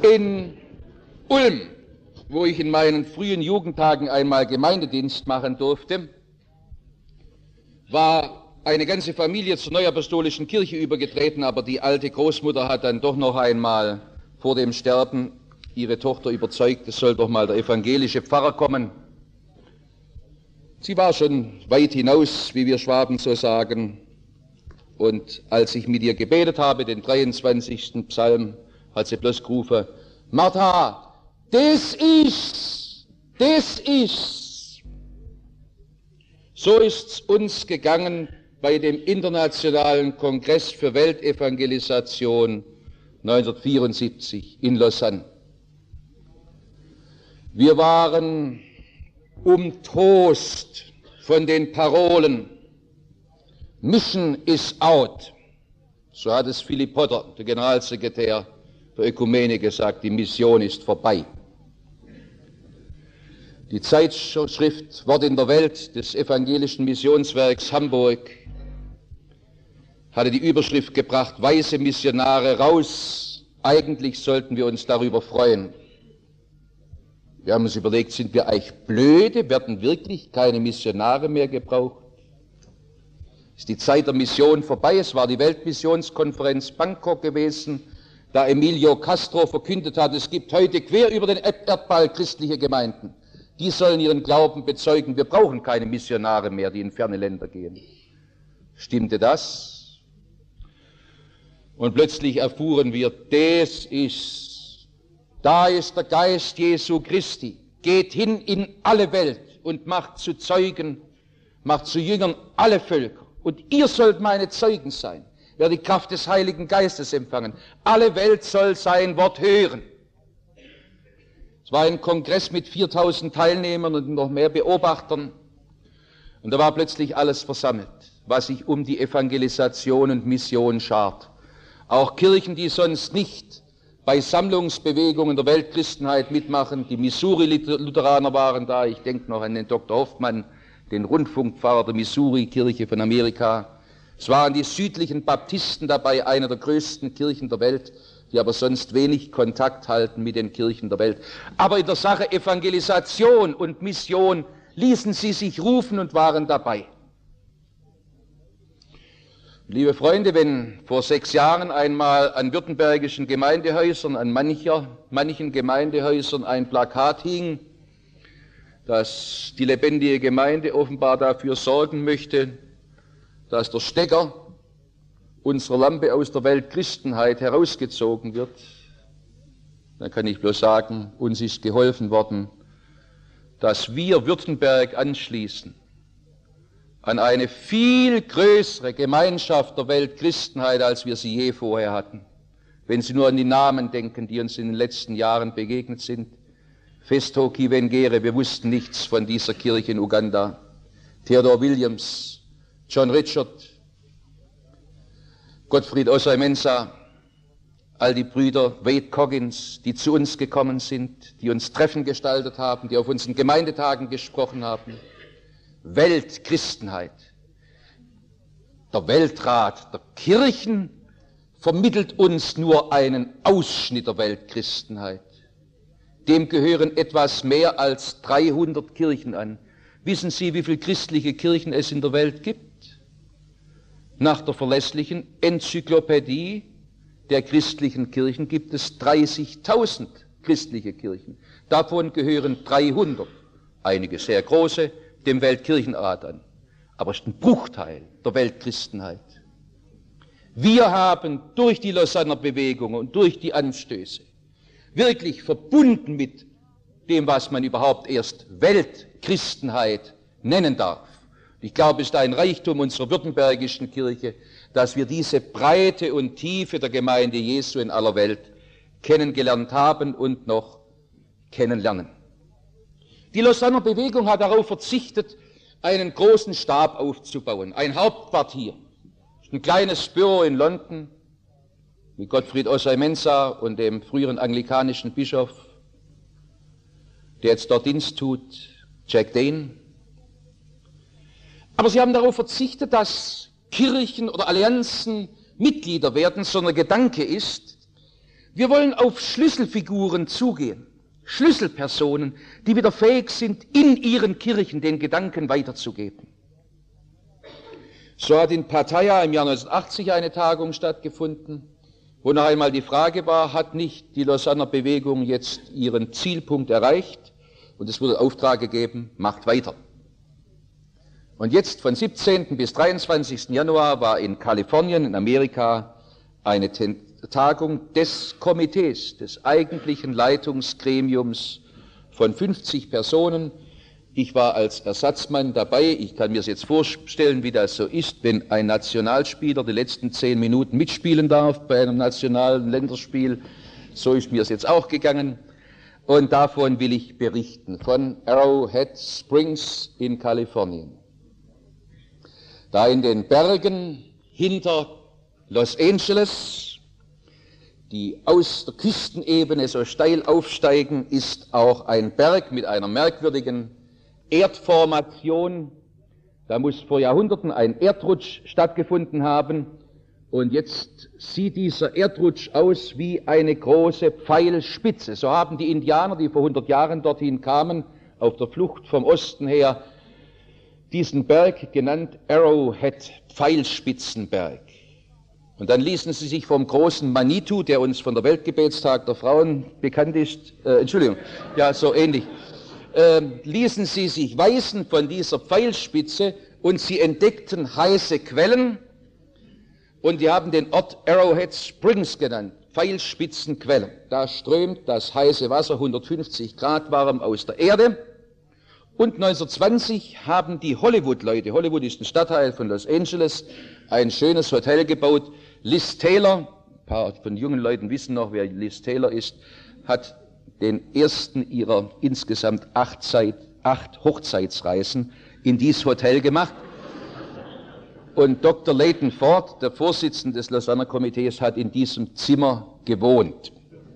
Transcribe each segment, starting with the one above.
In Ulm, wo ich in meinen frühen Jugendtagen einmal Gemeindedienst machen durfte, war eine ganze Familie zur Neuapostolischen Kirche übergetreten, aber die alte Großmutter hat dann doch noch einmal vor dem Sterben ihre Tochter überzeugt, es soll doch mal der evangelische Pfarrer kommen. Sie war schon weit hinaus, wie wir Schwaben so sagen, und als ich mit ihr gebetet habe, den 23. Psalm, hat sie bloß gerufen: Martha, das ist's, das ist's. So ist's uns gegangen bei dem Internationalen Kongress für Weltevangelisation 1974 in Lausanne. Wir waren umtost von den Parolen Mission is out. So hat es Philipp Potter, der Generalsekretär der Ökumene, gesagt, die Mission ist vorbei. Die Zeitschrift Wort in der Welt des Evangelischen Missionswerks Hamburg hatte die Überschrift gebracht: Weiße Missionare raus. Eigentlich sollten wir uns darüber freuen. Wir haben uns überlegt, sind wir eigentlich blöde? Werden wirklich keine Missionare mehr gebraucht? Ist die Zeit der Mission vorbei? Es war die Weltmissionskonferenz Bangkok gewesen, da Emilio Castro verkündet hat, es gibt heute quer über den Erdball christliche Gemeinden. Die sollen ihren Glauben bezeugen. Wir brauchen keine Missionare mehr, die in ferne Länder gehen. Stimmte das? Und plötzlich erfuhren wir, das ist, da ist der Geist Jesu Christi. Geht hin in alle Welt und macht zu Zeugen, macht zu Jüngern alle Völker. Und ihr sollt meine Zeugen sein. Wer die Kraft des Heiligen Geistes empfangen. Alle Welt soll sein Wort hören. Es war ein Kongress mit 4000 Teilnehmern und noch mehr Beobachtern. Und da war plötzlich alles versammelt, was sich um die Evangelisation und Mission schart. Auch Kirchen, die sonst nicht bei Sammlungsbewegungen der Weltchristenheit mitmachen. Die Missouri-Lutheraner waren da. Ich denke noch an den Dr. Hoffmann, den Rundfunkpfarrer der Missouri-Kirche von Amerika. Es waren die südlichen Baptisten dabei, einer der größten Kirchen der Welt, die aber sonst wenig Kontakt halten mit den Kirchen der Welt. Aber in der Sache Evangelisation und Mission ließen sie sich rufen und waren dabei. Liebe Freunde, wenn vor 6 Jahren einmal an württembergischen Gemeindehäusern, an manchen Gemeindehäusern ein Plakat hing, dass die lebendige Gemeinde offenbar dafür sorgen möchte, dass der Stecker unserer Lampe aus der Weltchristenheit herausgezogen wird, dann kann ich bloß sagen, uns ist geholfen worden, dass wir Württemberg anschließen an eine viel größere Gemeinschaft der Weltchristenheit, als wir sie je vorher hatten. Wenn Sie nur an die Namen denken, die uns in den letzten Jahren begegnet sind. Festo Kivengere, wir wussten nichts von dieser Kirche in Uganda. Theodore Williams, John Richard, Gottfried Osei-Mensah, all die Brüder, Wade Coggins, die zu uns gekommen sind, die uns Treffen gestaltet haben, die auf unseren Gemeindetagen gesprochen haben. Weltchristenheit. Der Weltrat der Kirchen vermittelt uns nur einen Ausschnitt der Weltchristenheit. Dem gehören etwas mehr als 300 Kirchen an. Wissen Sie, wie viele christliche Kirchen es in der Welt gibt? Nach der verlässlichen Enzyklopädie der christlichen Kirchen gibt es 30.000 christliche Kirchen. Davon gehören 300, einige sehr große, dem Weltkirchenrat an. Aber es ist ein Bruchteil der Weltchristenheit. Wir haben durch die Lausanner Bewegung und durch die Anstöße wirklich verbunden mit dem, was man überhaupt erst Weltchristenheit nennen darf. Ich glaube, es ist ein Reichtum unserer württembergischen Kirche, dass wir diese Breite und Tiefe der Gemeinde Jesu in aller Welt kennengelernt haben und noch kennenlernen. Die Lausanner Bewegung hat darauf verzichtet, einen großen Stab aufzubauen, ein Hauptquartier. Ein kleines Büro in London mit Gottfried Osei-Mensah und dem früheren anglikanischen Bischof, der jetzt dort Dienst tut, Jack Dane. Aber sie haben darauf verzichtet, dass Kirchen oder Allianzen Mitglieder werden, sondern Gedanke ist, Wir wollen auf Schlüsselfiguren zugehen, Schlüsselpersonen, die wieder fähig sind, in ihren Kirchen den Gedanken weiterzugeben. So hat in Pattaya im Jahr 1980 eine Tagung stattgefunden, wo noch einmal die Frage war, hat nicht die Lausanner Bewegung jetzt ihren Zielpunkt erreicht? Und es wurde Auftrag gegeben, macht weiter. Und jetzt von 17. bis 23. Januar war in Kalifornien, in Amerika, eine Tagung des Komitees, des eigentlichen Leitungsgremiums von 50 Personen. Ich war als Ersatzmann dabei. Ich kann mir es jetzt vorstellen, wie das so ist, wenn ein Nationalspieler die letzten 10 Minuten mitspielen darf bei einem nationalen Länderspiel. So ist mir es jetzt auch gegangen. Und davon will ich berichten, von Arrowhead Springs in Kalifornien. Da in den Bergen hinter Los Angeles, die aus der Küstenebene so steil aufsteigen, ist auch ein Berg mit einer merkwürdigen Erdformation. Da muss vor Jahrhunderten ein Erdrutsch stattgefunden haben. Und jetzt sieht dieser Erdrutsch aus wie eine große Pfeilspitze. So haben die Indianer, die vor 100 Jahren dorthin kamen, auf der Flucht vom Osten her, diesen Berg genannt Arrowhead, Pfeilspitzenberg. Und dann ließen sie sich vom großen Manitou, der uns von der Weltgebetstag der Frauen bekannt ist, ja, so ähnlich, ließen sie sich weisen von dieser Pfeilspitze und sie entdeckten heiße Quellen und die haben den Ort Arrowhead Springs genannt, Pfeilspitzenquelle. Da strömt das heiße Wasser 150 Grad warm aus der Erde. Und 1920 haben die Hollywood-Leute, Hollywood ist ein Stadtteil von Los Angeles, ein schönes Hotel gebaut. Liz Taylor, ein paar von jungen Leuten wissen noch, wer Liz Taylor ist, hat den ersten ihrer insgesamt 8 Hochzeitsreisen in dieses Hotel gemacht. Und Dr. Leighton Ford, der Vorsitzende des Lausanner Komitees, hat in diesem Zimmer gewohnt.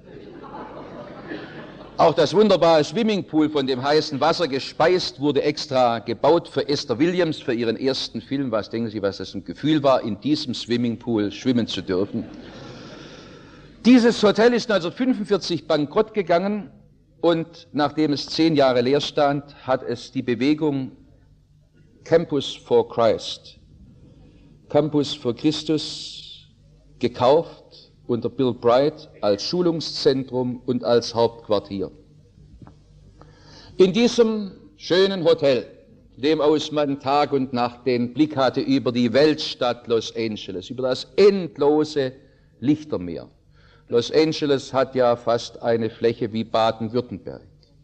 Auch das wunderbare Swimmingpool, von dem heißen Wasser gespeist, wurde extra gebaut für Esther Williams, für ihren ersten Film. Was denken Sie, was das ein Gefühl war, in diesem Swimmingpool schwimmen zu dürfen? Dieses Hotel ist 1945 bankrott gegangen und nachdem es 10 Jahre leer stand, hat es die Bewegung Campus for Christ, Campus für Christus, gekauft unter Bill Bright als Schulungszentrum und als Hauptquartier. In diesem schönen Hotel, dem aus man Tag und Nacht den Blick hatte über die Weltstadt Los Angeles, über das endlose Lichtermeer. Los Angeles hat ja fast eine Fläche wie Baden-Württemberg.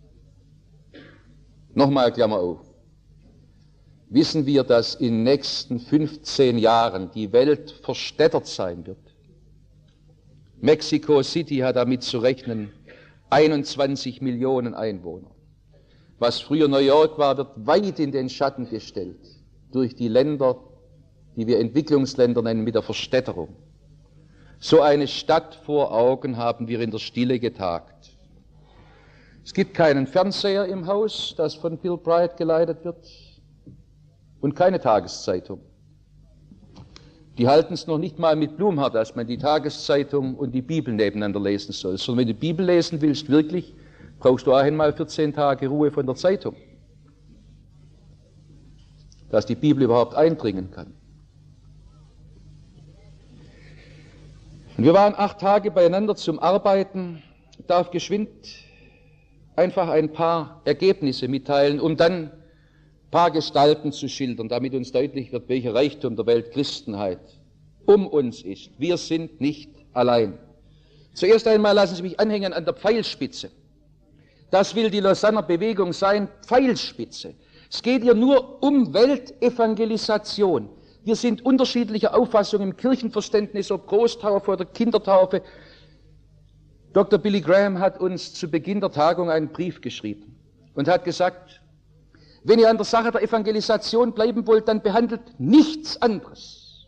Nochmal Klammer auf. Wissen wir, dass in den nächsten 15 Jahren die Welt verstädtert sein wird? Mexico City hat damit zu rechnen, 21 Millionen Einwohner. Was früher New York war, wird weit in den Schatten gestellt durch die Länder, die wir Entwicklungsländer nennen, mit der Verstädterung. So eine Stadt vor Augen haben wir in der Stille getagt. Es gibt keinen Fernseher im Haus, das von Bill Bright geleitet wird, und keine Tageszeitung. Die halten es noch nicht mal mit Blumhardt, dass man die Tageszeitung und die Bibel nebeneinander lesen soll. Sondern wenn du die Bibel lesen willst, wirklich, brauchst du auch einmal 14 Tage Ruhe von der Zeitung, dass die Bibel überhaupt eindringen kann. Und wir waren 8 Tage beieinander zum Arbeiten. Ich darf geschwind einfach ein paar Ergebnisse mitteilen, um dann ein paar Gestalten zu schildern, damit uns deutlich wird, welcher Reichtum der Weltchristenheit um uns ist. Wir sind nicht allein. Zuerst einmal lassen Sie mich anhängen an der Pfeilspitze. Das will die Lausanner Bewegung sein, Pfeilspitze. Es geht hier nur um Weltevangelisation. Wir sind unterschiedlicher Auffassung im Kirchenverständnis, ob Großtaufe oder Kindertaufe. Dr. Billy Graham hat uns zu Beginn der Tagung einen Brief geschrieben und hat gesagt, wenn ihr an der Sache der Evangelisation bleiben wollt, dann behandelt nichts anderes.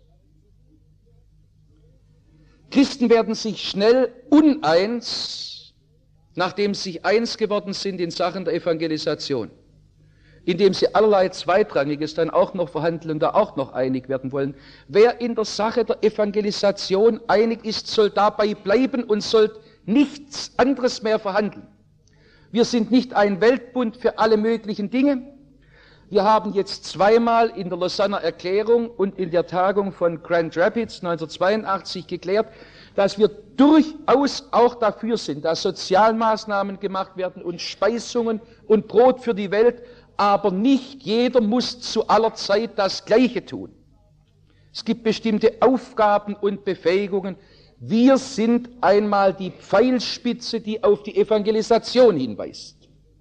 Christen werden sich schnell uneins, nachdem sie sich eins geworden sind in Sachen der Evangelisation, indem sie allerlei Zweitrangiges dann auch noch verhandeln und da auch noch einig werden wollen. Wer in der Sache der Evangelisation einig ist, soll dabei bleiben und soll nichts anderes mehr verhandeln. Wir sind nicht ein Weltbund für alle möglichen Dinge. Wir haben jetzt zweimal in der Lausanner Erklärung und in der Tagung von Grand Rapids 1982 geklärt, dass wir durchaus auch dafür sind, dass Sozialmaßnahmen gemacht werden und Speisungen und Brot für die Welt, aber nicht jeder muss zu aller Zeit das Gleiche tun. Es gibt bestimmte Aufgaben und Befähigungen. Wir sind einmal die Pfeilspitze, die auf die Evangelisation hinweist.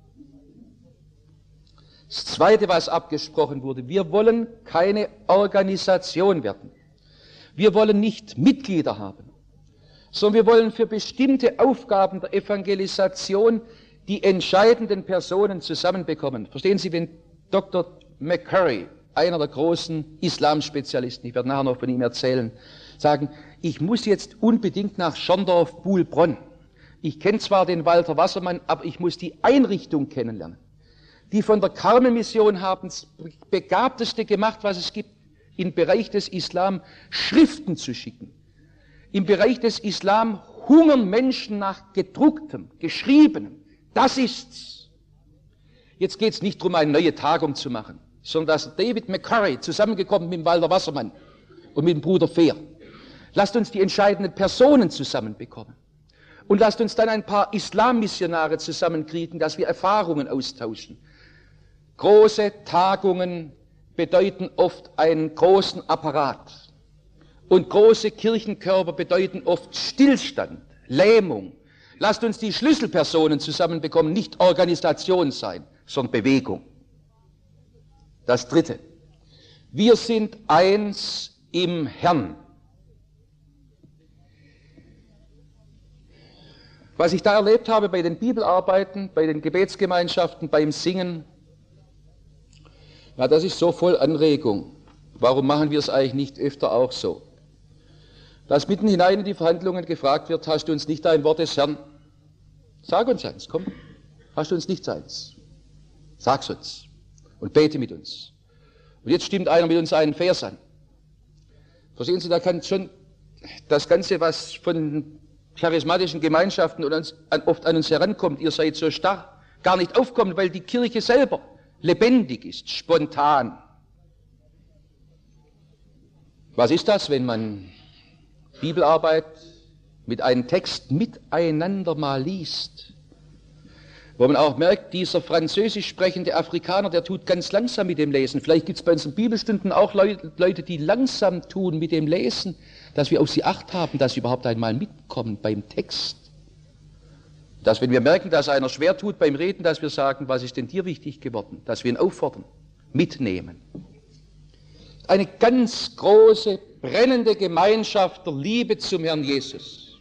Das Zweite, was abgesprochen wurde, wir wollen keine Organisation werden. Wir wollen nicht Mitglieder haben, sondern wir wollen für bestimmte Aufgaben der Evangelisation die entscheidenden Personen zusammenbekommen. Verstehen Sie, wenn Dr. McCurry, einer der großen Islamspezialisten, ich werde nachher noch von ihm erzählen, sagen, ich muss jetzt unbedingt nach Schorndorf-Buhlbronn. Ich kenne zwar den Walter Wassermann, aber ich muss die Einrichtung kennenlernen. Die von der Carmel-Mission haben das Begabteste gemacht, was es gibt, im Bereich des Islam Schriften zu schicken. Im Bereich des Islam hungern Menschen nach gedrucktem, geschriebenem. Das ist's. Jetzt geht es nicht darum, eine neue Tagung zu machen, sondern dass David McCurry zusammengekommen mit dem Walter Wassermann und mit dem Bruder Fehr. Lasst uns die entscheidenden Personen zusammenbekommen. Und lasst uns dann ein paar Islammissionare zusammenkriegen, dass wir Erfahrungen austauschen. Große Tagungen bedeuten oft einen großen Apparat. Und große Kirchenkörper bedeuten oft Stillstand, Lähmung. Lasst uns die Schlüsselpersonen zusammenbekommen, nicht Organisation sein, sondern Bewegung. Das Dritte. Wir sind eins im Herrn. Was ich da erlebt habe bei den Bibelarbeiten, bei den Gebetsgemeinschaften, beim Singen, ja, das ist so voll Anregung. Warum machen wir es eigentlich nicht öfter auch so? Dass mitten hinein in die Verhandlungen gefragt wird, hast du uns nicht ein Wort des Herrn? Sag uns eins, komm. Hast du uns nicht eins? Sag's uns und bete mit uns. Und jetzt stimmt einer mit uns einen Vers an. Verstehen Sie, da kann schon das Ganze, was von charismatischen Gemeinschaften und oft an uns herankommt, ihr seid so starr, gar nicht aufkommen, weil die Kirche selber lebendig ist, spontan. Was ist das, wenn man Bibelarbeit mit einem Text miteinander mal liest, wo man auch merkt, dieser französisch sprechende Afrikaner, der tut ganz langsam mit dem Lesen. Vielleicht gibt es bei unseren Bibelstunden auch Leute, die langsam tun mit dem Lesen, dass wir auf sie Acht haben, dass sie überhaupt einmal mitkommen beim Text. Dass, wenn wir merken, dass einer schwer tut beim Reden, dass wir sagen, was ist denn dir wichtig geworden? Dass wir ihn auffordern, mitnehmen. Eine ganz große, brennende Gemeinschaft der Liebe zum Herrn Jesus.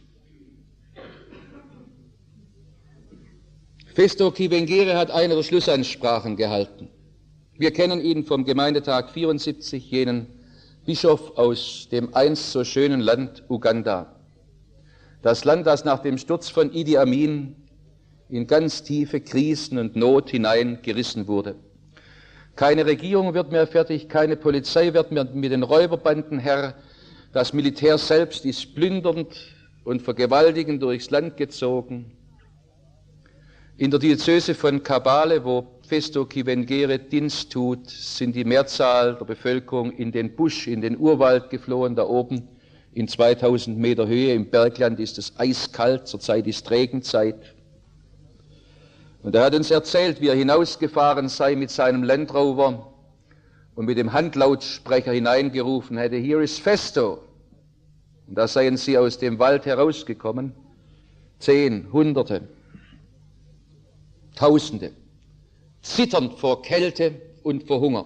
Festo Kivengere hat eine der Schlussansprachen gehalten. Wir kennen ihn vom Gemeindetag 74, jenen Bischof aus dem einst so schönen Land Uganda. Das Land, das nach dem Sturz von Idi Amin in ganz tiefe Krisen und Not hineingerissen wurde. Keine Regierung wird mehr fertig, keine Polizei wird mehr mit den Räuberbanden Herr. Das Militär selbst ist plündernd und vergewaltigend durchs Land gezogen. In der Diözese von Kabale, wo Festo Kivengere Dienst tut, sind die Mehrzahl der Bevölkerung in den Busch, in den Urwald geflohen, da oben in 2000 Meter Höhe. Im Bergland ist es eiskalt, zurzeit ist Regenzeit. Und er hat uns erzählt, wie er hinausgefahren sei mit seinem Land Rover und mit dem Handlautsprecher hineingerufen hätte, here is Festo. Und da seien sie aus dem Wald herausgekommen, 10, Hunderte, Tausende, zitternd vor Kälte und vor Hunger.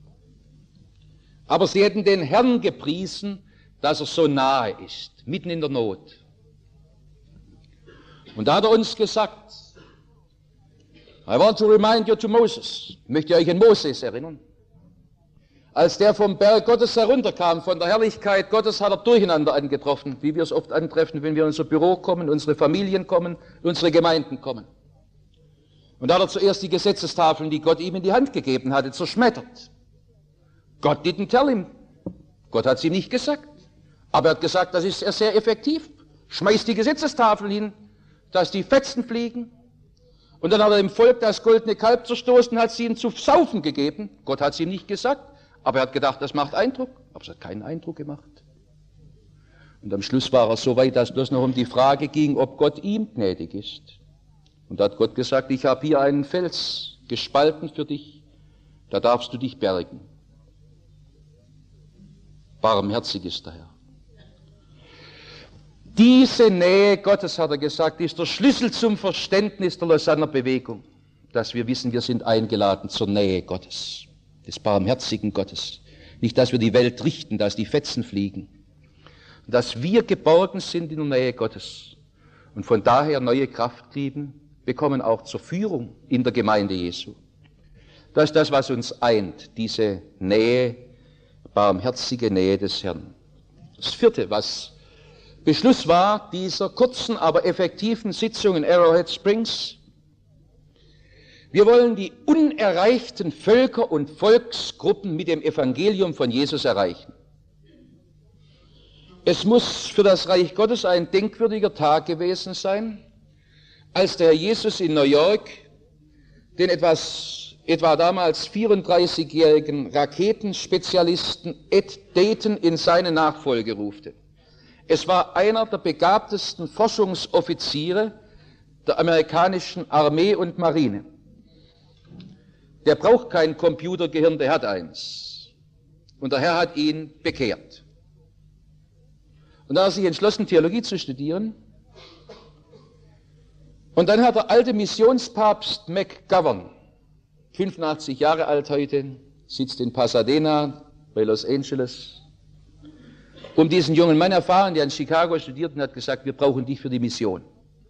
Aber sie hätten den Herrn gepriesen, dass er so nahe ist, mitten in der Not. Und da hat er uns gesagt, I want to remind you to Moses. Ich möchte euch an Moses erinnern. Als der vom Berg Gottes herunterkam, von der Herrlichkeit Gottes, hat er Durcheinander angetroffen, wie wir es oft antreffen, wenn wir in unser Büro kommen, unsere Familien kommen, unsere Gemeinden kommen. Und da hat er zuerst die Gesetzestafeln, die Gott ihm in die Hand gegeben hatte, zerschmettert. God didn't tell him. Gott hat sie nicht gesagt. Aber er hat gesagt, das ist sehr effektiv. Schmeißt die Gesetzestafeln hin. dass die Fetzen fliegen. Und dann hat er dem Volk das goldene Kalb zerstoßen, hat es ihnen zu saufen gegeben. Gott hat es ihm nicht gesagt, aber er hat gedacht, das macht Eindruck. Aber es hat keinen Eindruck gemacht. Und am Schluss war er so weit, dass bloß noch um die Frage ging, ob Gott ihm gnädig ist. Und da hat Gott gesagt, ich habe hier einen Fels gespalten für dich, da darfst du dich bergen. Barmherzig ist der Herr. Diese Nähe Gottes, hat er gesagt, ist der Schlüssel zum Verständnis der Lausanner Bewegung, dass wir wissen, wir sind eingeladen zur Nähe Gottes, des barmherzigen Gottes. Nicht, dass wir die Welt richten, dass die Fetzen fliegen, dass wir geborgen sind in der Nähe Gottes und von daher neue Kraft bekommen auch zur Führung in der Gemeinde Jesu. Das ist das, was uns eint, diese Nähe, barmherzige Nähe des Herrn. Das vierte, was Beschluss war dieser kurzen, aber effektiven Sitzung in Arrowhead Springs: Wir wollen die unerreichten Völker und Volksgruppen mit dem Evangelium von Jesus erreichen. Es muss für das Reich Gottes ein denkwürdiger Tag gewesen sein, als der Herr Jesus in New York den etwa damals 34-jährigen Raketenspezialisten Ed Dayton in seine Nachfolge rufte. Es war einer der begabtesten Forschungsoffiziere der amerikanischen Armee und Marine. Der braucht kein Computergehirn, der hat eins. Und der Herr hat ihn bekehrt. Und da hat er sich entschlossen, Theologie zu studieren. Und dann hat der alte Missionspapst McGovern, 85 Jahre alt heute, sitzt in Pasadena bei Los Angeles, um diesen jungen Mann erfahren, der in Chicago studiert, und hat gesagt, wir brauchen dich für die Mission.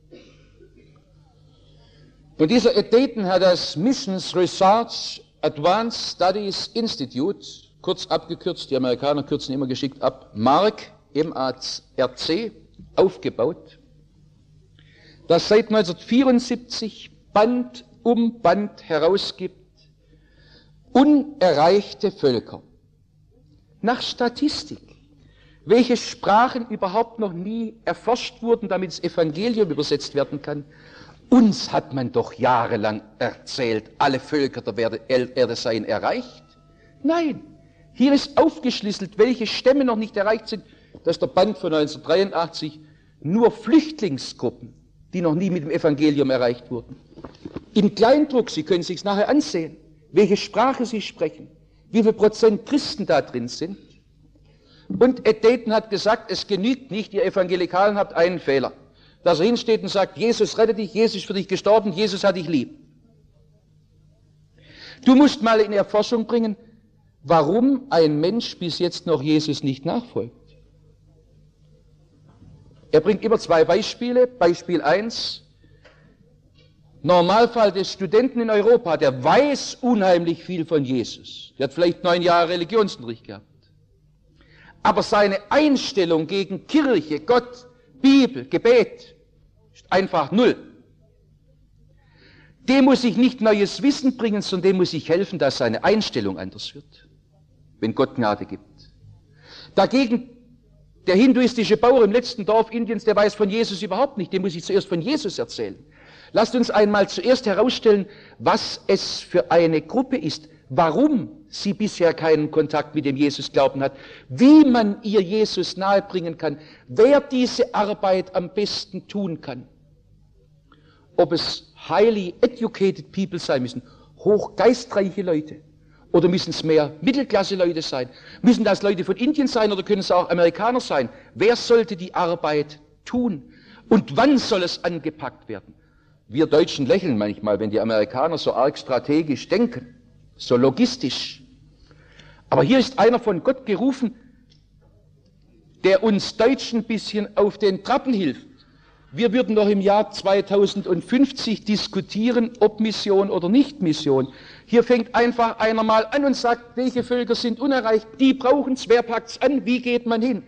Und dieser Ed Dayton hat das Missions Research Advanced Studies Institute, kurz abgekürzt, die Amerikaner kürzen immer geschickt ab, MARC, M-A-R-C, aufgebaut, das seit 1974 Band um Band herausgibt, unerreichte Völker. Nach Statistik, welche Sprachen überhaupt noch nie erforscht wurden, damit das Evangelium übersetzt werden kann. Uns hat man doch jahrelang erzählt, alle Völker der Erde seien erreicht. Nein, hier ist aufgeschlüsselt, welche Stämme noch nicht erreicht sind. Das ist der Band von 1983, nur Flüchtlingsgruppen, die noch nie mit dem Evangelium erreicht wurden. Im Kleindruck, Sie können es sich nachher ansehen, welche Sprache sie sprechen, wie viel Prozent Christen da drin sind. Und Ed Dayton hat gesagt, es genügt nicht, ihr Evangelikalen habt einen Fehler, dass er hinsteht und sagt, Jesus rettet dich, Jesus ist für dich gestorben, Jesus hat dich lieb. Du musst mal in Erforschung bringen, warum ein Mensch bis jetzt noch Jesus nicht nachfolgt. Er bringt immer zwei Beispiele. Beispiel 1, Normalfall des Studenten in Europa, der weiß unheimlich viel von Jesus. Der hat vielleicht 9 Jahre Religionsunterricht gehabt. Aber seine Einstellung gegen Kirche, Gott, Bibel, Gebet ist einfach null. Dem muss ich nicht neues Wissen bringen, sondern dem muss ich helfen, dass seine Einstellung anders wird, wenn Gott Gnade gibt. Dagegen der hinduistische Bauer im letzten Dorf Indiens, der weiß von Jesus überhaupt nicht, dem muss ich zuerst von Jesus erzählen. Lasst uns einmal zuerst herausstellen, was es für eine Gruppe ist, warum sie bisher keinen Kontakt mit dem Jesus-Glauben hat, wie man ihr Jesus nahebringen kann, wer diese Arbeit am besten tun kann. Ob es highly educated people sein müssen, hochgeistreiche Leute, oder müssen es mehr Mittelklasse-Leute sein? Müssen das Leute von Indien sein oder können es auch Amerikaner sein? Wer sollte die Arbeit tun? Und wann soll es angepackt werden? Wir Deutschen lächeln manchmal, wenn die Amerikaner so arg strategisch denken, so logistisch. Aber hier ist einer von Gott gerufen, der uns Deutschen ein bisschen auf den Trappen hilft. Wir würden noch im Jahr 2050 diskutieren, ob Mission oder nicht Mission. Hier fängt einfach einer mal an und sagt, welche Völker sind unerreicht, die brauchen es, wer packt es an, wie geht man hin?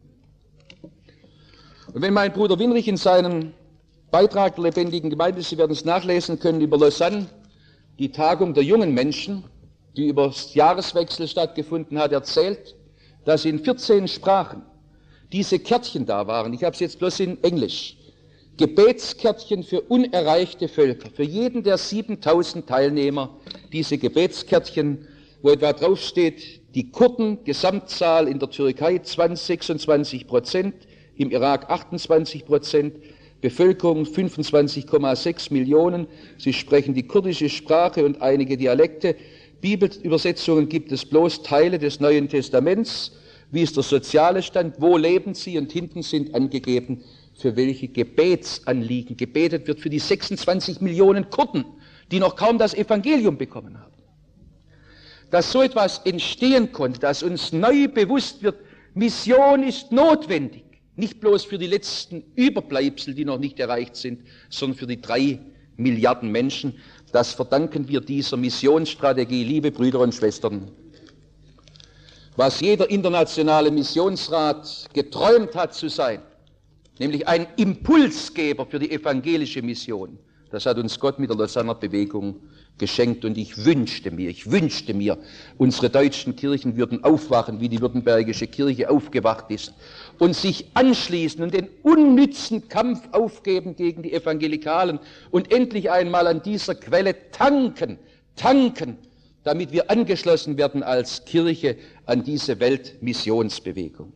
Und wenn mein Bruder Winrich in seinem Beitrag der lebendigen Gemeinde, Sie werden es nachlesen können, über Lausanne, die Tagung der jungen Menschen, die über das Jahreswechsel stattgefunden hat, erzählt, dass in 14 Sprachen diese Kärtchen da waren. Ich habe es jetzt bloß in Englisch. Gebetskärtchen für unerreichte Völker. Für jeden der 7000 Teilnehmer diese Gebetskärtchen, wo etwa draufsteht, die Kurden, Gesamtzahl in der Türkei 26%, im Irak 28%, Bevölkerung 25,6 Millionen. Sie sprechen die kurdische Sprache und einige Dialekte. Bibelübersetzungen gibt es bloß Teile des Neuen Testaments. Wie ist der soziale Stand? Wo leben sie? Und hinten sind angegeben, für welche Gebetsanliegen gebetet wird, für die 26 Millionen Kurden, die noch kaum das Evangelium bekommen haben. Dass so etwas entstehen konnte, dass uns neu bewusst wird, Mission ist notwendig, nicht bloß für die letzten Überbleibsel, die noch nicht erreicht sind, sondern für die 3 Milliarden Menschen, das verdanken wir dieser Missionsstrategie, liebe Brüder und Schwestern. Was jeder internationale Missionsrat geträumt hat zu sein, nämlich ein Impulsgeber für die evangelische Mission, das hat uns Gott mit der Lausanner Bewegung geschenkt. Und ich wünschte mir, unsere deutschen Kirchen würden aufwachen, wie die württembergische Kirche aufgewacht ist, und sich anschließen und den unnützen Kampf aufgeben gegen die Evangelikalen und endlich einmal an dieser Quelle tanken, damit wir angeschlossen werden als Kirche an diese Weltmissionsbewegung.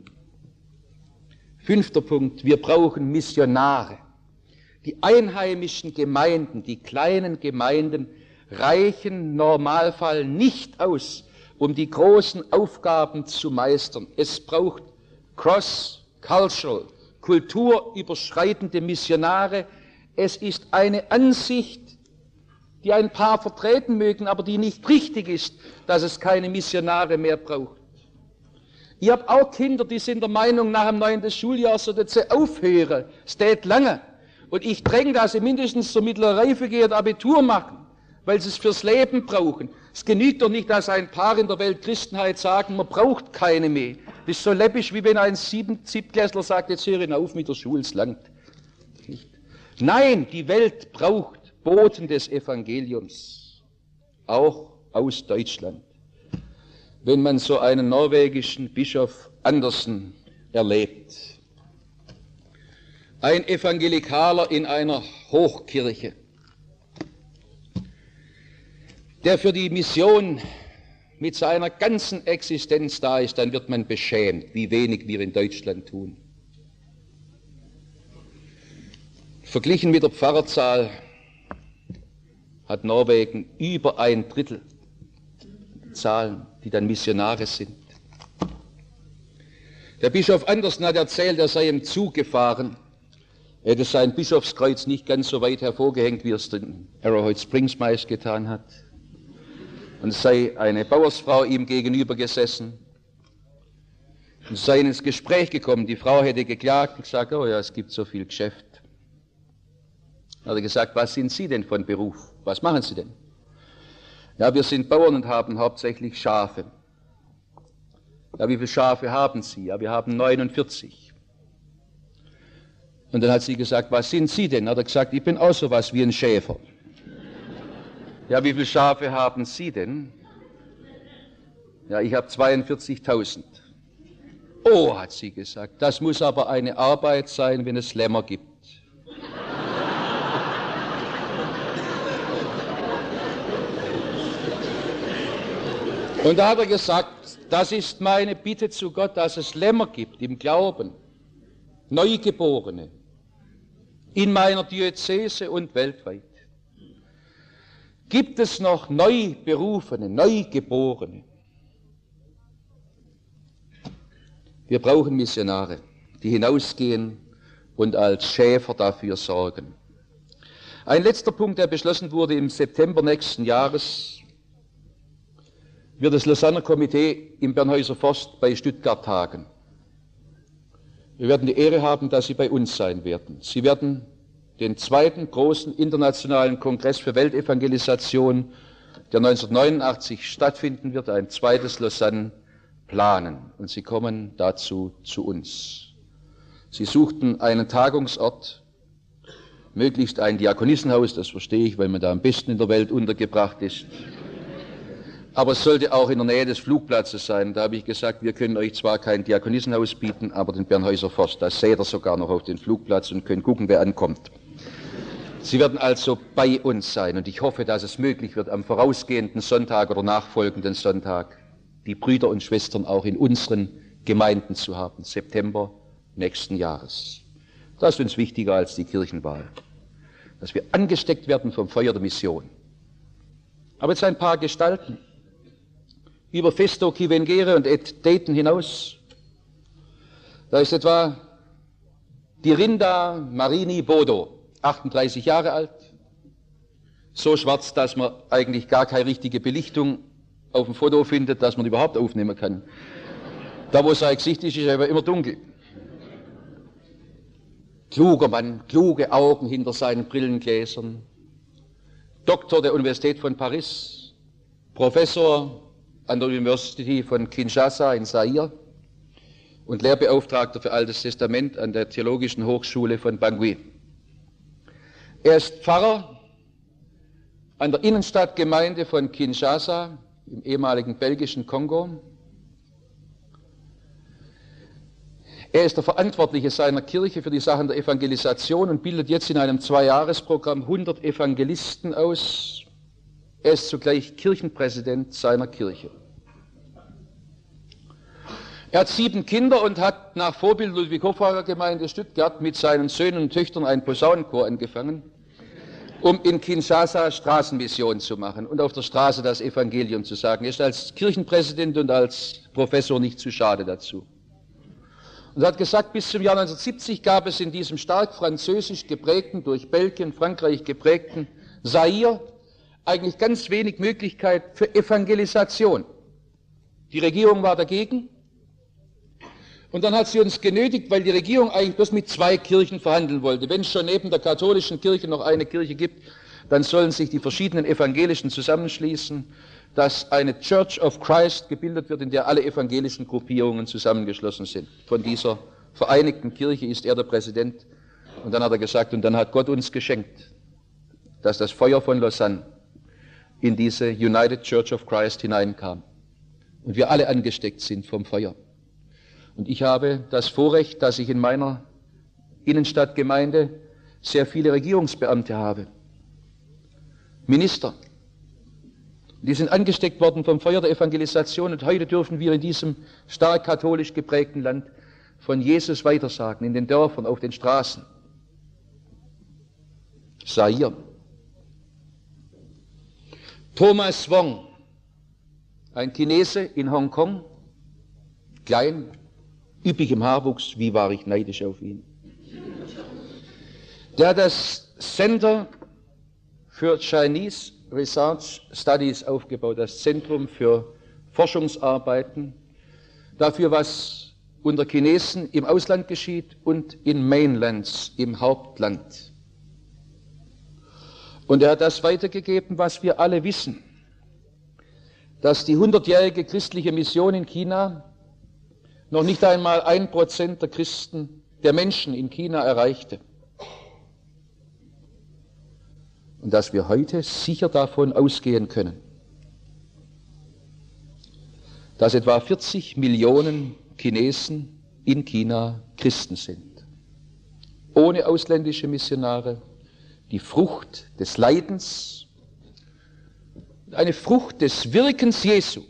5. Punkt, wir brauchen Missionare. Die einheimischen Gemeinden, die kleinen Gemeinden, reichen im Normalfall nicht aus, um die großen Aufgaben zu meistern. Es braucht cross-cultural, kulturüberschreitende Missionare. Es ist eine Ansicht, die ein paar vertreten mögen, aber die nicht richtig ist, dass es keine Missionare mehr braucht. Ich habe auch Kinder, die sind der Meinung, nach dem 9. Schuljahr sollten sie aufhören. Es dauert lange. Und ich dränge, dass sie mindestens zur mittleren Reife gehen und Abitur machen, weil sie es fürs Leben brauchen. Es genügt doch nicht, dass ein paar in der Weltchristenheit sagen, man braucht keine mehr. Das ist so läppisch, wie wenn ein Siebtklässler sagt, jetzt höre ich auf mit der Schule, es langt. Nein, die Welt braucht Boten des Evangeliums, auch aus Deutschland. Wenn man so einen norwegischen Bischof Andersen erlebt, ein Evangelikaler in einer Hochkirche, der für die Mission mit seiner ganzen Existenz da ist, dann wird man beschämt, wie wenig wir in Deutschland tun. Verglichen mit der Pfarrerzahl hat Norwegen über 1/3 Zahlen, die dann Missionare sind. Der Bischof Andersen hat erzählt, er sei im Zug gefahren. Er hätte sein Bischofskreuz nicht ganz so weit hervorgehängt, wie er es in Arrowhead Springs meist getan hat. Und sei eine Bauersfrau ihm gegenüber gesessen und sei ins Gespräch gekommen. Die Frau hätte geklagt und gesagt, oh ja, es gibt so viel Geschäft. Er hat gesagt, was sind Sie denn von Beruf? Was machen Sie denn? Ja, wir sind Bauern und haben hauptsächlich Schafe. Ja, wie viele Schafe haben Sie? Ja, wir haben 49. Und dann hat sie gesagt, was sind Sie denn? Hat er gesagt, ich bin auch so was wie ein Schäfer. Ja, wie viele Schafe haben Sie denn? Ja, ich habe 42.000. Oh, hat sie gesagt, das muss aber eine Arbeit sein, wenn es Lämmer gibt. Und da hat er gesagt, das ist meine Bitte zu Gott, dass es Lämmer gibt im Glauben, Neugeborene, in meiner Diözese und weltweit. Gibt es noch Neuberufene, Neugeborene? Wir brauchen Missionare, die hinausgehen und als Schäfer dafür sorgen. Ein letzter Punkt, der beschlossen wurde im September nächsten Jahres, wird das Lausanner Komitee im Bernhäuser Forst bei Stuttgart tagen. Wir werden die Ehre haben, dass Sie bei uns sein werden. Sie werden den 2. großen internationalen Kongress für Weltevangelisation, der 1989 stattfinden wird, ein 2. Lausanne planen. Und Sie kommen dazu zu uns. Sie suchten einen Tagungsort, möglichst ein Diakonissenhaus, das verstehe ich, weil man da am besten in der Welt untergebracht ist. aber es sollte auch in der Nähe des Flugplatzes sein. Da habe ich gesagt, wir können euch zwar kein Diakonissenhaus bieten, aber den Bernhäuser Forst, da seht ihr sogar noch auf den Flugplatz und könnt gucken, wer ankommt. Sie werden also bei uns sein und ich hoffe, dass es möglich wird, am vorausgehenden Sonntag oder nachfolgenden Sonntag die Brüder und Schwestern auch in unseren Gemeinden zu haben, September nächsten Jahres. Das ist uns wichtiger als die Kirchenwahl, dass wir angesteckt werden vom Feuer der Mission. Aber jetzt ein paar Gestalten. Über Festo Kivengere und et Dayton hinaus. Da ist etwa Dirinda Marini Bodo, 38 Jahre alt, so schwarz, dass man eigentlich gar keine richtige Belichtung auf dem Foto findet, dass man überhaupt aufnehmen kann. Da, wo sein Gesicht ist, ist er aber immer dunkel. Kluger Mann, kluge Augen hinter seinen Brillengläsern, Doktor der Universität von Paris, Professor an der University von Kinshasa in Zaire und Lehrbeauftragter für Altes Testament an der Theologischen Hochschule von Bangui. Er ist Pfarrer an der Innenstadtgemeinde von Kinshasa im ehemaligen belgischen Kongo. Er ist der Verantwortliche seiner Kirche für die Sachen der Evangelisation und bildet jetzt in einem 2-Jahres-Programm 100 Evangelisten aus. Er ist zugleich Kirchenpräsident seiner Kirche. Er hat 7 Kinder und hat nach Vorbild Ludwig-Hoffager Gemeinde Stuttgart mit seinen Söhnen und Töchtern einen Posaunenchor angefangen, um in Kinshasa Straßenmission zu machen und auf der Straße das Evangelium zu sagen. Er ist als Kirchenpräsident und als Professor nicht zu schade dazu. Und er hat gesagt, bis zum Jahr 1970 gab es in diesem stark französisch geprägten, durch Belgien, Frankreich geprägten Zaire eigentlich ganz wenig Möglichkeit für Evangelisation. Die Regierung war dagegen. Und dann hat sie uns genötigt, weil die Regierung eigentlich bloß mit 2 Kirchen verhandeln wollte. Wenn es schon neben der katholischen Kirche noch eine Kirche gibt, dann sollen sich die verschiedenen Evangelischen zusammenschließen, dass eine Church of Christ gebildet wird, in der alle evangelischen Gruppierungen zusammengeschlossen sind. Von dieser vereinigten Kirche ist er der Präsident. Und dann hat er gesagt, und dann hat Gott uns geschenkt, dass das Feuer von Lausanne in diese United Church of Christ hineinkam. Und wir alle angesteckt sind vom Feuer. Und ich habe das Vorrecht, dass ich in meiner Innenstadtgemeinde sehr viele Regierungsbeamte habe, Minister. Die sind angesteckt worden vom Feuer der Evangelisation und heute dürfen wir in diesem stark katholisch geprägten Land von Jesus weitersagen, in den Dörfern, auf den Straßen. Zaire. Thomas Wong, ein Chinese in Hongkong, klein, üppig im Haarwuchs, wie war ich neidisch auf ihn. Der hat das Center für Chinese Research Studies aufgebaut, das Zentrum für Forschungsarbeiten, dafür, was unter Chinesen im Ausland geschieht und in Mainlands, im Hauptland. Und er hat das weitergegeben, was wir alle wissen, dass die 100-jährige christliche Mission in China noch nicht einmal 1% der Christen, der Menschen in China erreichte. Und dass wir heute sicher davon ausgehen können, dass etwa 40 Millionen Chinesen in China Christen sind. Ohne ausländische Missionare, die Frucht des Leidens, eine Frucht des Wirkens Jesu.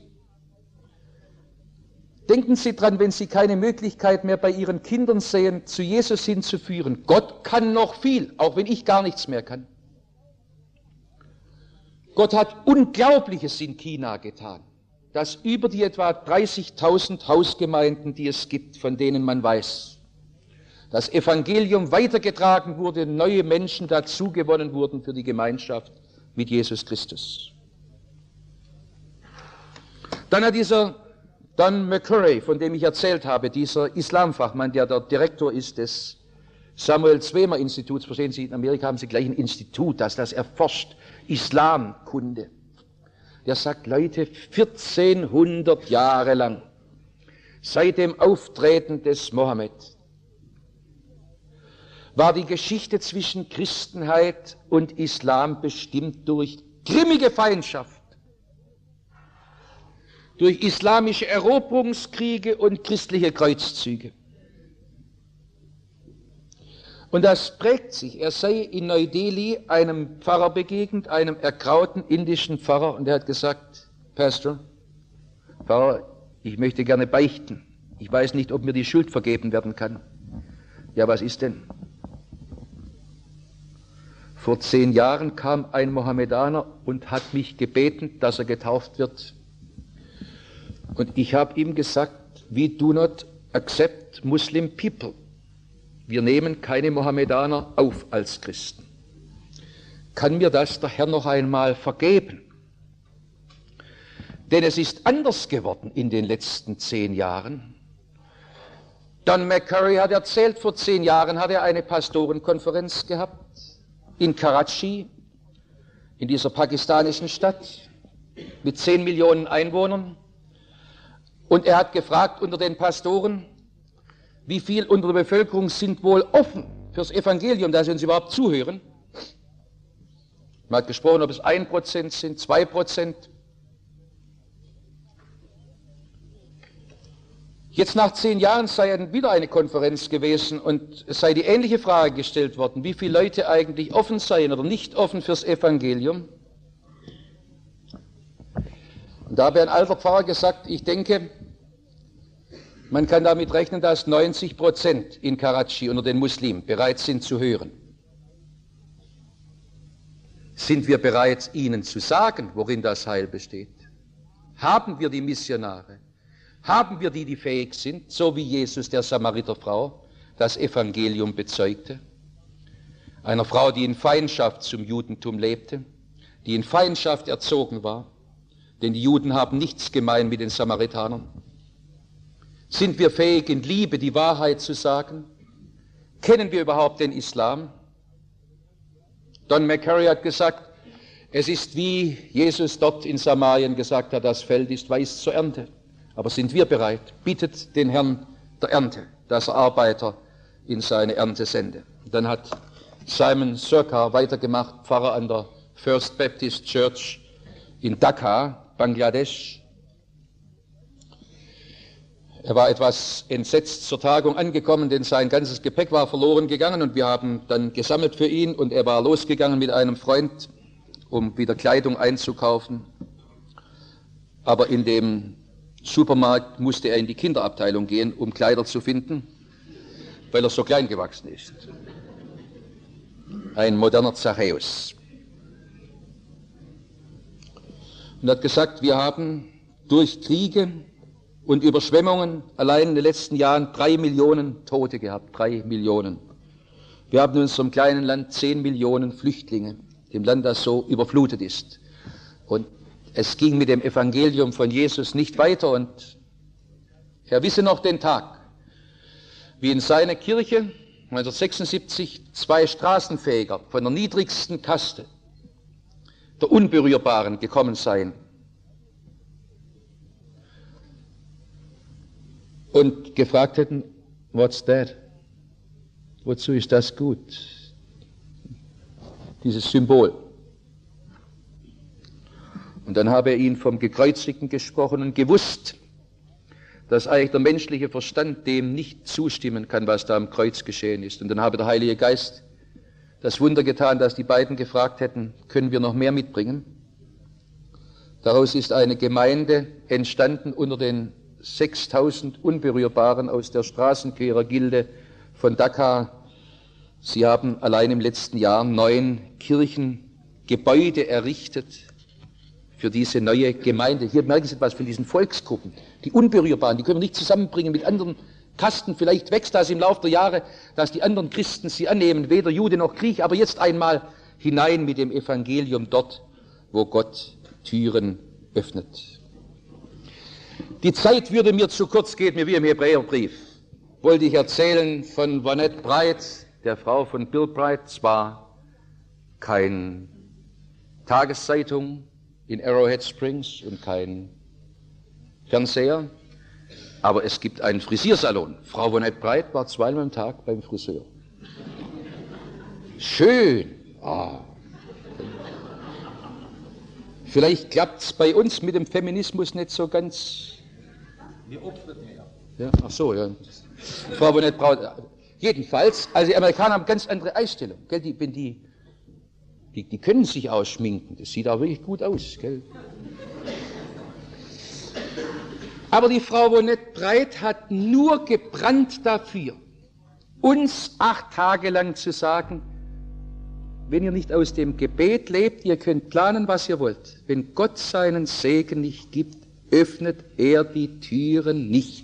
Denken Sie dran, wenn Sie keine Möglichkeit mehr bei Ihren Kindern sehen, zu Jesus hinzuführen. Gott kann noch viel, auch wenn ich gar nichts mehr kann. Gott hat Unglaubliches in China getan, dass über die etwa 30.000 Hausgemeinden, die es gibt, von denen man weiß, das Evangelium weitergetragen wurde, neue Menschen dazu gewonnen wurden für die Gemeinschaft mit Jesus Christus. Dann hat dieser Don McCurry, von dem ich erzählt habe, dieser Islamfachmann, der der Direktor ist des Samuel Zwemer Instituts, verstehen Sie, in Amerika haben Sie gleich ein Institut, das erforscht, Islamkunde. Der sagt, Leute, 1400 Jahre lang, seit dem Auftreten des Mohammed, war die Geschichte zwischen Christenheit und Islam bestimmt durch grimmige Feindschaft, durch islamische Eroberungskriege und christliche Kreuzzüge. Und das prägt sich. Er sei in Neu-Delhi einem Pfarrer begegnet, einem ergrauten indischen Pfarrer, und er hat gesagt: Pastor, Pfarrer, ich möchte gerne beichten. Ich weiß nicht, ob mir die Schuld vergeben werden kann. Ja, was ist denn? Vor 10 Jahren kam ein Mohammedaner und hat mich gebeten, dass er getauft wird. Und ich habe ihm gesagt: We do not accept Muslim people. Wir nehmen keine Mohammedaner auf als Christen. Kann mir das der Herr noch einmal vergeben? Denn es ist anders geworden in den letzten 10 Jahren. Don McCurry hat erzählt, vor 10 Jahren hat er eine Pastorenkonferenz gehabt in Karachi, in dieser pakistanischen Stadt mit 10 Millionen Einwohnern. Und er hat gefragt unter den Pastoren, wie viel unter der Bevölkerung sind wohl offen fürs Evangelium, dass sie uns überhaupt zuhören. Man hat gesprochen, ob es 1% sind, 2%. Jetzt nach 10 Jahren sei dann wieder eine Konferenz gewesen und es sei die ähnliche Frage gestellt worden, wie viele Leute eigentlich offen seien oder nicht offen fürs Evangelium. Und da habe ein alter Pfarrer gesagt: Ich denke, man kann damit rechnen, dass 90% in Karachi unter den Muslimen bereit sind zu hören. Sind wir bereit, ihnen zu sagen, worin das Heil besteht? Haben wir die Missionare? Haben wir die, die fähig sind, so wie Jesus der Samariterfrau das Evangelium bezeugte? Einer Frau, die in Feindschaft zum Judentum lebte, die in Feindschaft erzogen war, denn die Juden haben nichts gemein mit den Samaritanern. Sind wir fähig, in Liebe die Wahrheit zu sagen? Kennen wir überhaupt den Islam? Don McCurry hat gesagt, es ist wie Jesus dort in Samarien gesagt hat, das Feld ist weiß zur Ernte. Aber sind wir bereit? Bittet den Herrn der Ernte, dass er Arbeiter in seine Ernte sende. Dann hat Simon Sircar weitergemacht, Pfarrer an der First Baptist Church in Dhaka, Bangladesch. Er war etwas entsetzt zur Tagung angekommen, denn sein ganzes Gepäck war verloren gegangen und wir haben dann gesammelt für ihn und er war losgegangen mit einem Freund, um wieder Kleidung einzukaufen. Aber in dem Supermarkt musste er in die Kinderabteilung gehen, um Kleider zu finden, weil er so klein gewachsen ist. Ein moderner Zachäus. Und er hat gesagt, wir haben durch Kriege und Überschwemmungen allein in den letzten Jahren 3 Millionen Tote gehabt, 3 Millionen. Wir haben in unserem kleinen Land 10 Millionen Flüchtlinge, dem Land, das so überflutet ist. Und es ging mit dem Evangelium von Jesus nicht weiter und er wisse noch den Tag, wie in seiner Kirche 1976 2 Straßenfeger von der niedrigsten Kaste, der Unberührbaren, gekommen seien und gefragt hätten, what's that? Wozu ist das gut? Dieses Symbol. Und dann habe er ihn vom Gekreuzigten gesprochen und gewusst, dass eigentlich der menschliche Verstand dem nicht zustimmen kann, was da am Kreuz geschehen ist. Und dann habe der Heilige Geist das Wunder getan, dass die beiden gefragt hätten, können wir noch mehr mitbringen? Daraus ist eine Gemeinde entstanden unter den 6000 Unberührbaren aus der Straßenkehrergilde von Dhaka. Sie haben allein im letzten Jahr 9 Kirchengebäude errichtet für diese neue Gemeinde. Hier merken Sie etwas von diesen Volksgruppen. Die Unberührbaren, die können wir nicht zusammenbringen mit anderen Kasten. Vielleicht wächst das im Laufe der Jahre, dass die anderen Christen sie annehmen, weder Jude noch Grieche, aber jetzt einmal hinein mit dem Evangelium dort, wo Gott Türen öffnet. Die Zeit würde mir zu kurz, geht mir wie im Hebräerbrief. Wollte ich erzählen von Vanette Bright, der Frau von Bill Bright. Zwar kein Tageszeitung in Arrowhead Springs und kein Fernseher, aber es gibt einen Frisiersalon. Frau Vanette Bright war 2-mal am Tag beim Friseur. Schön. Vielleicht klappt es bei uns mit dem Feminismus nicht so ganz. Wir opfern mehr. Ja, ach so, ja. Frau Bonnet Braut. Jedenfalls, also die Amerikaner haben ganz andere Einstellung. Gell? Die können sich ausschminken. Das sieht auch wirklich gut aus. Gell? Aber die Frau Bonnet Breit hat nur gebrannt dafür, uns 8 Tage lang zu sagen, wenn ihr nicht aus dem Gebet lebt, ihr könnt planen, was ihr wollt. Wenn Gott seinen Segen nicht gibt, öffnet er die Türen nicht.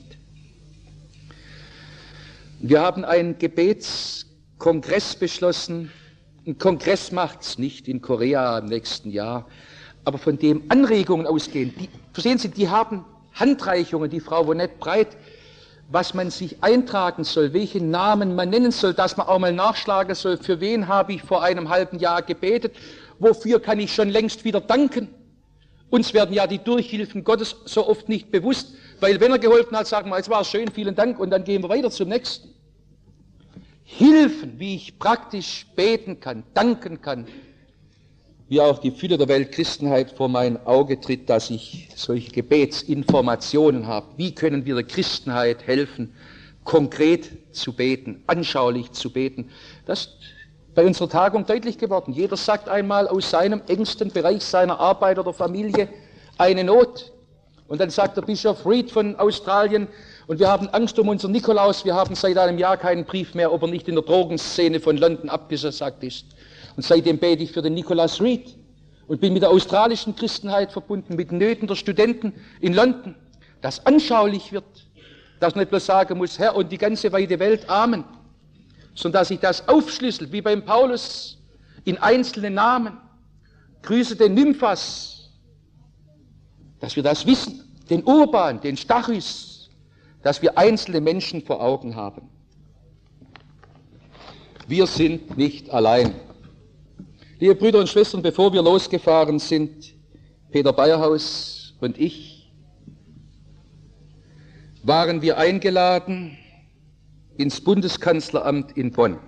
Wir haben einen Gebetskongress beschlossen. Ein Kongress macht's nicht in Korea im nächsten Jahr. Aber von dem Anregungen ausgehen, verstehen Sie, die haben Handreichungen, die Frau Bonnet Breit, was man sich eintragen soll, welchen Namen man nennen soll, dass man auch mal nachschlagen soll, für wen habe ich vor einem halben Jahr gebetet, wofür kann ich schon längst wieder danken. Uns werden ja die Durchhilfen Gottes so oft nicht bewusst, weil wenn er geholfen hat, sagen wir, es war schön, vielen Dank, und dann gehen wir weiter zum nächsten. Hilfen, wie ich praktisch beten kann, danken kann, wie auch die Fülle der Weltchristenheit vor mein Auge tritt, dass ich solche Gebetsinformationen habe. Wie können wir der Christenheit helfen, konkret zu beten, anschaulich zu beten? Das ist bei unserer Tagung deutlich geworden. Jeder sagt einmal aus seinem engsten Bereich seiner Arbeit oder Familie eine Not. Und dann sagt der Bischof Reed von Australien, und wir haben Angst um unseren Nikolaus, wir haben seit einem Jahr keinen Brief mehr, ob er nicht in der Drogenszene von London abgesagt ist. Und seitdem bete ich für den Nicholas Reed und bin mit der australischen Christenheit verbunden, mit den Nöten der Studenten in London, dass anschaulich wird, dass man nicht bloß sagen muss, Herr und die ganze weite Welt, Amen, sondern dass sich das aufschlüsselt, wie beim Paulus, in einzelne Namen. Grüße den Nymphas, dass wir das wissen, den Urban, den Stachys, dass wir einzelne Menschen vor Augen haben. Wir sind nicht allein. Liebe Brüder und Schwestern, bevor wir losgefahren sind, Peter Bayerhaus und ich, waren wir eingeladen ins Bundeskanzleramt in Bonn.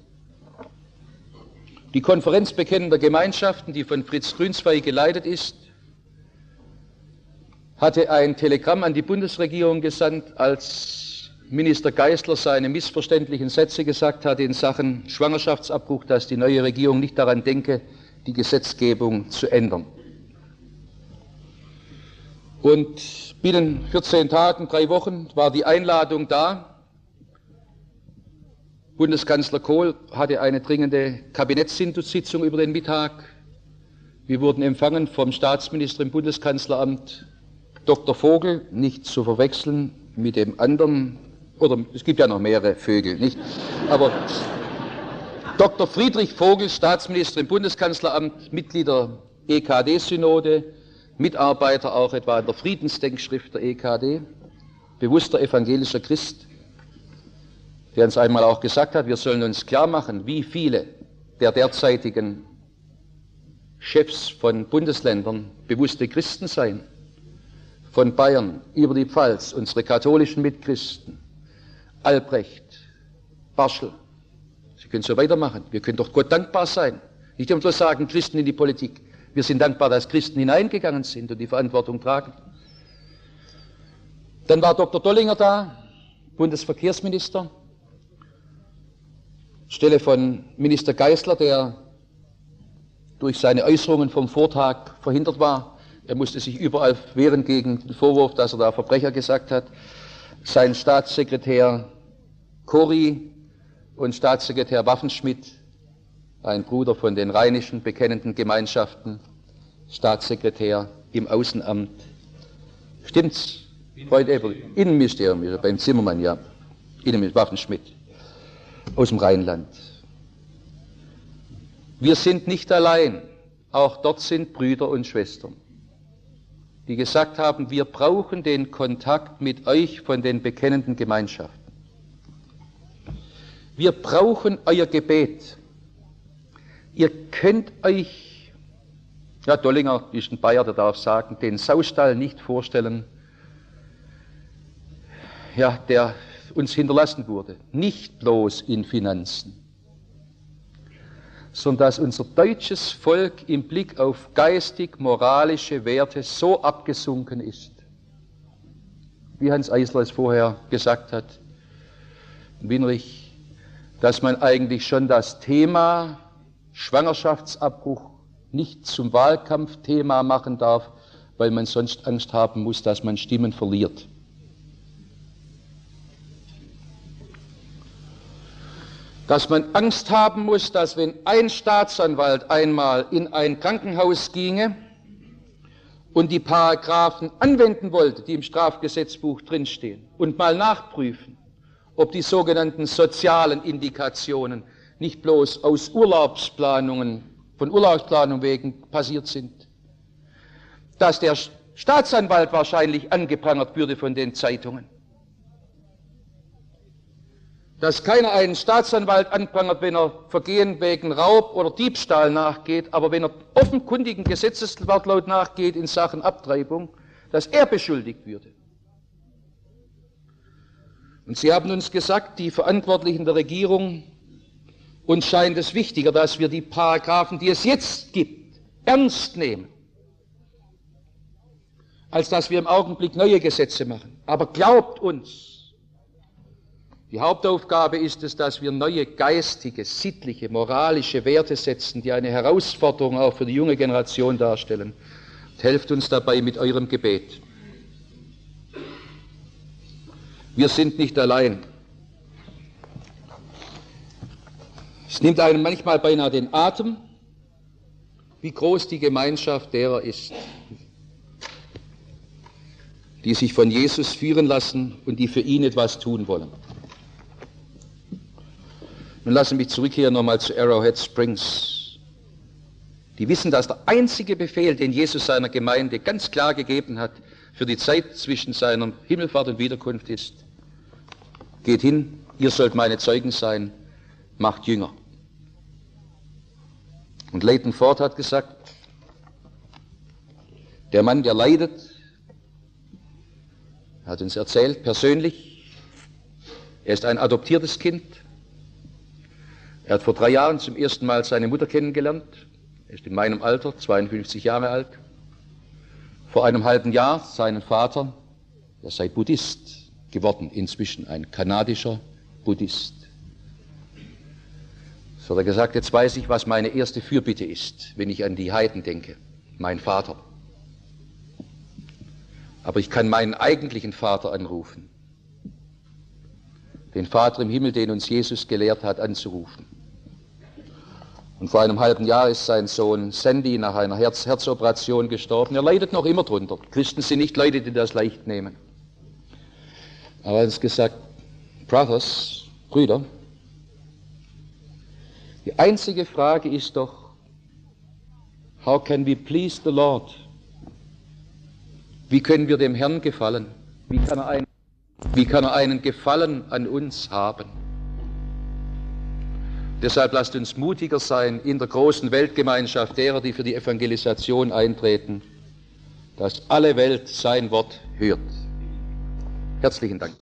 Die Konferenz bekennender Gemeinschaften, die von Fritz Grünzweig geleitet ist, hatte ein Telegramm an die Bundesregierung gesandt, als Minister Geisler seine missverständlichen Sätze gesagt hat in Sachen Schwangerschaftsabbruch, dass die neue Regierung nicht daran denke, die Gesetzgebung zu ändern. Und binnen 14 Tagen, 3 Wochen war die Einladung da. Bundeskanzler Kohl hatte eine dringende Kabinettssitzung über den Mittag. Wir wurden empfangen vom Staatsminister im Bundeskanzleramt, Dr. Vogel, nicht zu verwechseln mit dem anderen, oder es gibt ja noch mehrere Vögel, nicht? Aber Dr. Friedrich Vogel, Staatsminister im Bundeskanzleramt, Mitglied der EKD-Synode, Mitarbeiter auch etwa in der Friedensdenkschrift der EKD, bewusster evangelischer Christ, der uns einmal auch gesagt hat, wir sollen uns klar machen, wie viele der derzeitigen Chefs von Bundesländern bewusste Christen seien. Von Bayern über die Pfalz, unsere katholischen Mitchristen, Albrecht, Barschel. Sie können so weitermachen. Wir können doch Gott dankbar sein. Nicht nur sagen, Christen in die Politik. Wir sind dankbar, dass Christen hineingegangen sind und die Verantwortung tragen. Dann war Dr. Dollinger da, Bundesverkehrsminister, Stelle von Minister Geisler, der durch seine Äußerungen vom Vortag verhindert war. Er musste sich überall wehren gegen den Vorwurf, dass er da Verbrecher gesagt hat. Sein Staatssekretär Kori und Staatssekretär Waffenschmidt, ein Bruder von den rheinischen bekennenden Gemeinschaften, Staatssekretär im Außenamt. Stimmt's? Innenministerium, beim Zimmermann, ja. Innenministerium, Waffenschmidt, aus dem Rheinland. Wir sind nicht allein. Auch dort sind Brüder und Schwestern, die gesagt haben, wir brauchen den Kontakt mit euch von den bekennenden Gemeinschaften. Wir brauchen euer Gebet. Ihr könnt euch, ja, Dollinger ist ein Bayer, der darf sagen, den Saustall nicht vorstellen, ja, der uns hinterlassen wurde. Nicht bloß in Finanzen, sondern dass unser deutsches Volk im Blick auf geistig-moralische Werte so abgesunken ist, wie Hans Eisler es vorher gesagt hat, Winrich, dass man eigentlich schon das Thema Schwangerschaftsabbruch nicht zum Wahlkampfthema machen darf, weil man sonst Angst haben muss, dass man Stimmen verliert. Dass man Angst haben muss, dass wenn ein Staatsanwalt einmal in ein Krankenhaus ginge und die Paragraphen anwenden wollte, die im Strafgesetzbuch drinstehen, und mal nachprüfen, ob die sogenannten sozialen Indikationen nicht bloß aus Urlaubsplanungen, von Urlaubsplanung wegen passiert sind, dass der Staatsanwalt wahrscheinlich angeprangert würde von den Zeitungen. Dass keiner einen Staatsanwalt anprangert, wenn er Vergehen wegen Raub oder Diebstahl nachgeht, aber wenn er offenkundigen Gesetzeswortlaut nachgeht in Sachen Abtreibung, dass er beschuldigt würde. Und Sie haben uns gesagt, die Verantwortlichen der Regierung, uns scheint es wichtiger, dass wir die Paragraphen, die es jetzt gibt, ernst nehmen, als dass wir im Augenblick neue Gesetze machen. Aber glaubt uns, die Hauptaufgabe ist es, dass wir neue geistige, sittliche, moralische Werte setzen, die eine Herausforderung auch für die junge Generation darstellen. Und helft uns dabei mit eurem Gebet. Wir sind nicht allein. Es nimmt einem manchmal beinahe den Atem, wie groß die Gemeinschaft derer ist, die sich von Jesus führen lassen und die für ihn etwas tun wollen. Nun lassen mich zurückkehren nochmal zu Arrowhead Springs. Die wissen, dass der einzige Befehl, den Jesus seiner Gemeinde ganz klar gegeben hat, für die Zeit zwischen seiner Himmelfahrt und Wiederkunft ist: Geht hin, ihr sollt meine Zeugen sein, macht Jünger. Und Leighton Ford hat gesagt, der Mann, der leidet, hat uns erzählt, persönlich, er ist ein adoptiertes Kind. Er hat vor 3 Jahren zum ersten Mal seine Mutter kennengelernt. Er ist in meinem Alter, 52 Jahre alt. Vor einem halben Jahr seinen Vater, er sei Buddhist geworden, inzwischen ein kanadischer Buddhist. So hat er gesagt, jetzt weiß ich, was meine erste Fürbitte ist, wenn ich an die Heiden denke, mein Vater. Aber ich kann meinen eigentlichen Vater anrufen, den Vater im Himmel, den uns Jesus gelehrt hat, anzurufen. Und vor einem halben Jahr ist sein Sohn Sandy nach einer Herzoperation gestorben. Er leidet noch immer drunter. Christen sind nicht Leute, die das leicht nehmen. Aber er hat gesagt, Brothers, Brüder, die einzige Frage ist doch, how can we please the Lord? Wie können wir dem Herrn gefallen? Wie kann er einen Gefallen an uns haben? Deshalb lasst uns mutiger sein in der großen Weltgemeinschaft derer, die für die Evangelisation eintreten, dass alle Welt sein Wort hört. Herzlichen Dank.